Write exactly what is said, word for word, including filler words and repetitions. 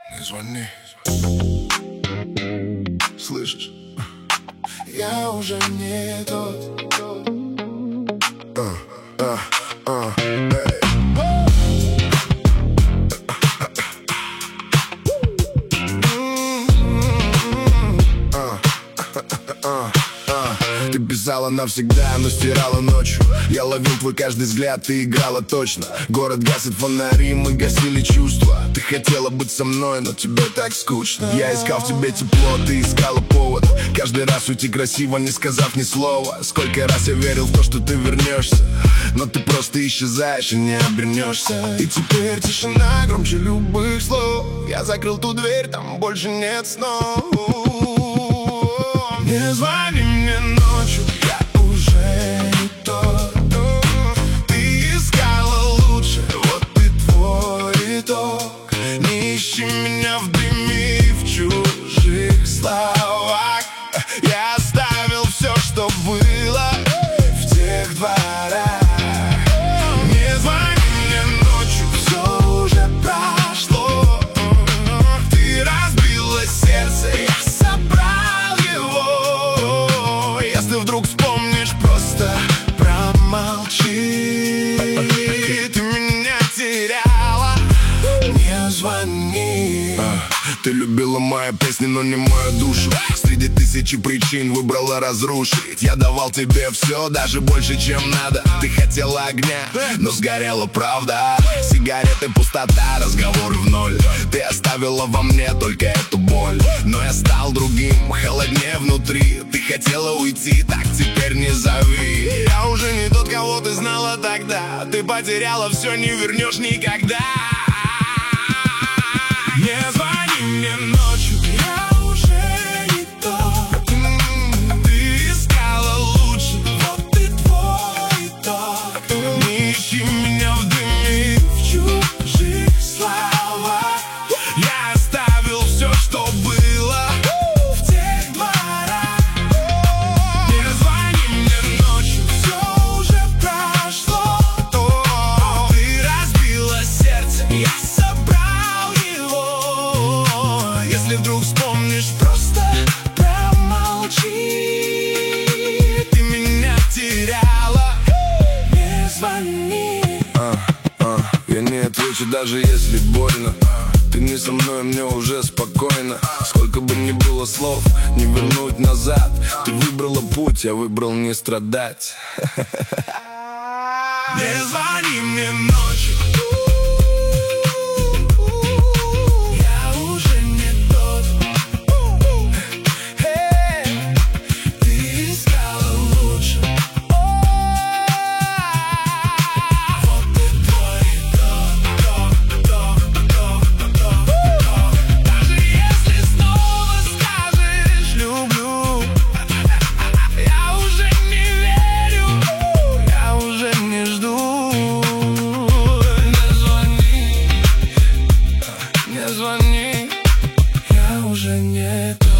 Не звони. Слышишь? Я уже не тот. А, а, а, эй. Ты писала навсегда, но стирала ночью. Я ловил твой каждый взгляд, ты играла точно. Город гасит фонари, мы гасили чувства. Ты хотела быть со мной, но тебе так скучно. Я искал в тебе тепло, ты искала повод. Каждый раз уйти красиво, не сказав ни слова. Сколько раз я верил в то, что ты вернешься, но ты просто исчезаешь и не обернешься. И теперь тишина громче любых слов. Я закрыл ту дверь, там больше нет снов. Не звони мне ночью, я уже не тот. Ты искала лучше, вот и твой итог. Не ищи меня в дыме и в чужих словах. Я оставил все, что было в тех дворах. Не звони мне ночью, все уже прошло. Ты разбила сердце, я собрал его. Если вдруг вспомнишь, просто промолчи. Ты меня теряла, не звони. Ты любила мои песни, но не мою душу. Среди тысячи причин выбрала разрушить. Я давал тебе все, даже больше, чем надо. Ты хотела огня, но сгорела правда. Сигареты, пустота, разговоры в ноль. Ты оставила во мне только эту боль. Но я стал другим, холоднее внутри. Ты хотела уйти, так теперь не зови. Я уже не тот, кого ты знала тогда. Ты потеряла все, не вернешь никогда. Не звони мне ночью, я уже не тот. Ты искала лучше, вот и твой итог. Не ищи меня в дыме и в чужих словах. Я оставил все, что было в тех дворах. Не звони мне ночью, все уже прошло. Ты разбила сердце, я собрал его. Если вдруг вспомнишь, просто промолчи. Ты меня теряла, не звони. а, а, Я не отвечу, даже если больно. Ты не со мной, мне уже спокойно. Сколько бы ни было слов, не вернуть назад. Ты выбрала путь, я выбрал не страдать. Не звони мне ночью. Я уже не тот. Ты искала лучше. Вот и твой итог. Даже если снова скажешь люблю, я уже не верю, я уже не жду. Не звони, не звони, я уже не тот.